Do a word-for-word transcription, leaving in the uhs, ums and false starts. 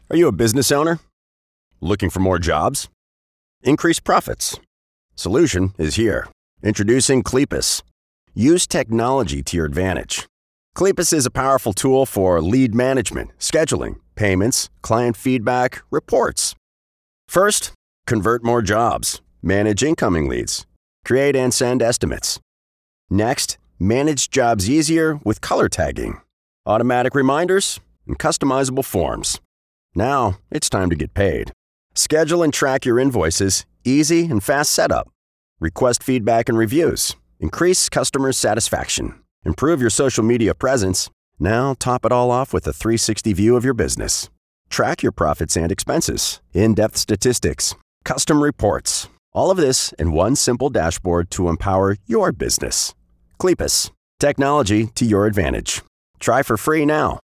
Are you a business owner? Looking for more jobs? Increase profits? Solution is here. Introducing Cleapus. Use technology to your advantage. Cleapus is a powerful tool for lead management, scheduling, payments, client feedback, reports. First, convert more jobs, manage incoming leads, create and send estimates. Next, manage jobs easier with color tagging, automatic reminders, and customizable forms. Now, it's time to get paid. Schedule and track your invoices, easy and fast setup. Request feedback and reviews. Increase customer satisfaction. Improve your social media presence. Now, top it all off with a three sixty view of your business. Track your profits and expenses, in-depth statistics, custom reports. All of this in one simple dashboard to empower your business. Cleapus. Technology to your advantage. Try for free now